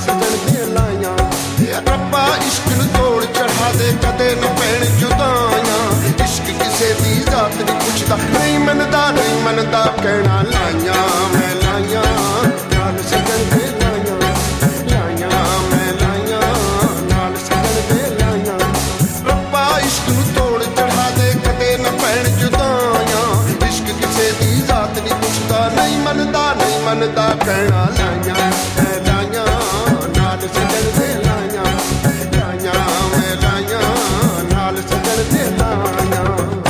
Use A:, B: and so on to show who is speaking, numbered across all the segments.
A: ਸਜਣ ਦੀਆਂ ਲਾਈਆਂ। ਰੱਬਾ ਇਸ਼ਕ ਨੂੰ ਤੋੜ ਚੜ੍ਹਾ ਦੇ, ਕਦੇ ਨਾ ਪੈਣ ਜੁਦਾਈਆਂ। ਇਸ਼ਕ ਕਿਸੇ ਦੀ ਜ਼ਾਤ ਨਹੀਂ ਪੁੱਛਦਾ, ਨਹੀਂ ਮੰਨਦਾ ਨਹੀਂ ਮੰਨਦਾ ਕਹਿਣਾ ਲਾਈਆਂ ਮੈਂ ਲਾਈਆਂ ਨਾਲ ਸਜਣ ਦੀਆਂ ਲਾਈਆਂ। ਲਾਈਆਂ ਮੈਂ ਲਾਈਆਂ ਨਾਲ ਸਜਣ ਦੀਆਂ ਲਾਈਆਂ। ਰੱਬਾ ਇਸ਼ਕ ਨੂੰ ਤੋੜ ਚੜ੍ਹਾ ਦੇ, ਕਦੇ ਨਾ ਪੈਣ ਜੁਦਾਈਆਂ। ਇਸ਼ਕ ਕਿਸੇ ਦੀ ਜ਼ਾਤ ਨਹੀਂ ਪੁੱਛਦਾ, ਨਹੀਂ ਮੰਨਦਾ ਨਹੀਂ ਮੰਨਦਾ ਕਹਿਣਾ ਲਾਈਆਂ ਮੈਂ ਲਾਈਆਂ ਨਾਲ ਸਜਣ ਦੀਆਂ ਲਾਈਆਂ। ਲਾਈਆਂ ਮੈਂ ਲਾਈਆਂ ਨਾਲ ਸਜਣ ਦੀਆਂ ਲਾਈਆਂ।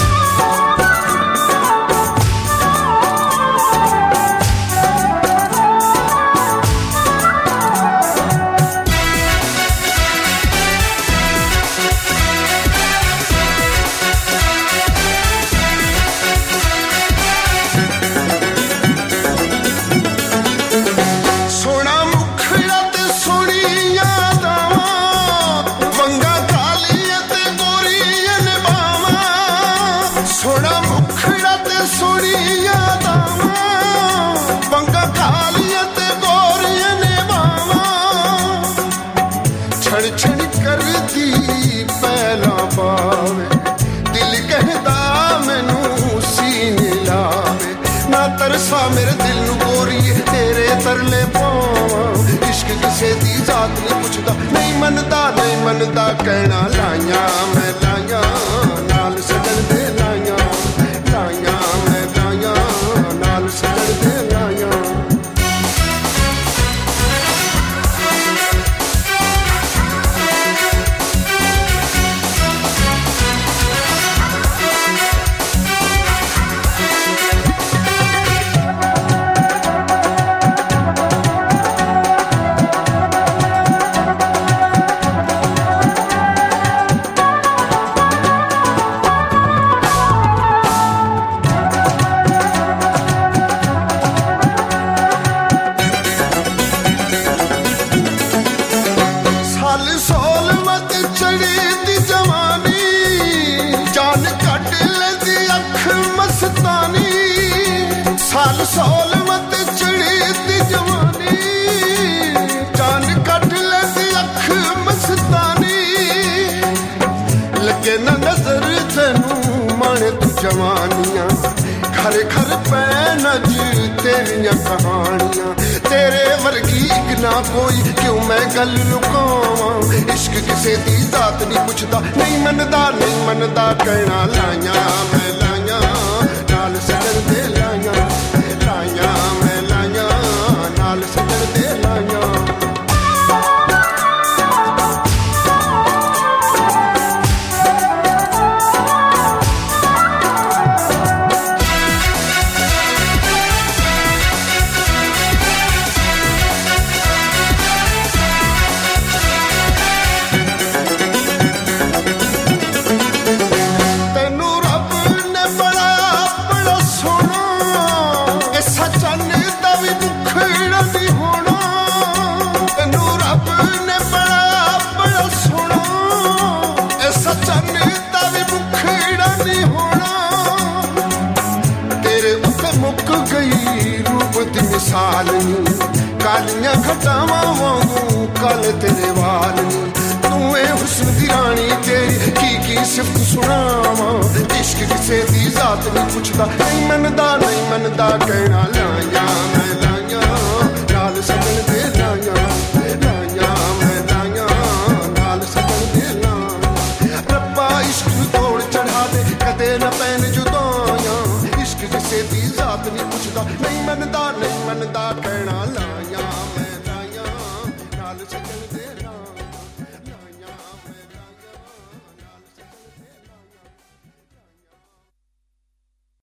A: ਸੋਹਣਾ ਮੁਖੜਾ ਤੇ ਸੋਹਣੀਆਂ ਦਾਵਾਂ, ਵੰਗਾਂ ਕਾਲੀਆਂ ਤੇ ਗੋਰੀਆਂ ਨੇ ਬਾਵਾਂ। ਛਣ ਛਣ ਕਰਦੀ ਪਹਿਲਾਂ ਪਾਵੇ, ਦਿਲ ਕਹਿੰਦਾ ਮੈਨੂੰ ਸੀਨੇ ਲਾਵੇ। ਨਾ ਤਰਸਾ ਮੇਰੇ ਦਿਲ ਨੂੰ ਗੋਰੀਏ, ਤੇਰੇ ਤਰਲੇ ਪਾਵਾਂ। ਇਸ਼ਕ ਕਿਸੇ ਦੀ ਜ਼ਾਤ ਨਹੀਂ ਪੁੱਛਦਾ, ਨਹੀਂ ਮੰਨਦਾ ਨਹੀਂ ਮੰਨਦਾ ਕਹਿਣਾ ਲਾਈਆਂ ਮੈਂ ਲਾਈਆਂ ਨਾਲ ਸਜਣ ਦੇ ਲਾਈਆਂ। ਲਾਈਆਂ ਮੈਂ ਲਾਈਆਂ ਨਾਲ ਸਜਣ ਦੇ ਲਾਈਆਂ। ਸੋਲਵਤ ਚੜੀ ਦੀ ਜਵਾਨੀ, ਜਾਨ ਕੱਢ ਲੈਂਦੀ ਅੱਖ ਮਸਤਾਨੀ। ਸਾਲ ਸੋਲਵਤ ਚੜੀ ਦੀ ਜਵਾਨੀ, ਜਾਨ ਕੱਢ ਲੈਂਦੀ ਅੱਖ ਮਸਤਾਨੀ। ਲੱਗੇ ਨਾ ਨਜ਼ਰ ਤੈਨੂੰ ਮਾਣੇ ਤੂੰ ਜਵਾਨੀਆਂ, ਖਰ ਖਰ ਪੈਣ ਅੱਜ ਤੇਰੀਆਂ ਕਹਾਣੀਆਂ। ਤੇਰੇ ਵਰਗੀ ਇੱਕ ਨਾ ਕੋਈ, ਕਿਉਂ ਮੈਂ ਗੱਲ ਲੁਕਾਵਾਂ। ਇਸ਼ਕ ਕਿਸੇ ਦੀ ਜ਼ਾਤ ਨਹੀਂ ਪੁੱਛਦਾ, ਨਹੀਂ ਮੰਨਦਾ ਨਹੀਂ ਮੰਨਦਾ ਕਹਿਣਾ ਲਾਈਆਂ ਮੈਂ ਲਾਈਆਂ ਨਾਲ ਸਜਣ ਦੇ ਲਾਈਆਂ। ਲਾਈਆਂ ਮੈਂ ਲਾਈਆਂ ਨਾਲ ਸਜਣ ਦੇ ਲਾਈਆਂ। ਮਿਸਾਲ ਨੀ ਕਾਲੀਆਂ ਖਟਾਵਾਂ ਵਾਂਗੂ ਕਾਲੇ ਤੇਰੇ ਵਾਲ ਨੀ। ਤੂੰ ਏ ਹੁਸਨ ਦੀ ਰਾਣੀ ਤੇਰੀ ਕੀ ਸਿਫਤ ਸੁਣਾਵਾਂ। ਇਸ਼ਕ ਕਿਸੇ ਦੀ ਜ਼ਾਤ ਨਹੀਂ ਪੁੱਛਦਾ, ਨਹੀਂ ਮੰਨਦਾ ਨਹੀਂ ਮੰਨਦਾ ਕਹਿਣਾ ਲਾਈਆਂ ਮੈਂ ਲਾਈਆਂ ਨਾਲ ਸਜਣ ਦੇ ਲਾਈਆਂ। ਲਾਈਆਂ ਮੈਂ ਲਾਈਆਂ ਨਾਲ ਸਜਣ ਦੇ ਲਾਈਆਂ। ਰੱਬਾ ਇਸ਼ਕ ਨੂੰ ਤੋੜ ਚੜ੍ਹਾ ਦੇ, ਕਦੇ ਨਾ ਪੈਣ ਜੁਦਾਈਆਂ। ਇਸ਼ਕ ਕਿਸੇ ਦੀ ਜ਼ਾਤ ਨਹੀਂ ਪੁੱਛਦਾ, ਨਹੀਂ ਮੰਨਦਾ ਨਹੀਂ ਮੰਨਦਾ ਕਹਿਣਾ ਲਾਈਆਂ ਮੈਂ ਲਾਈਆਂ ਨਾਲ ਸਜਣ ਦੇ।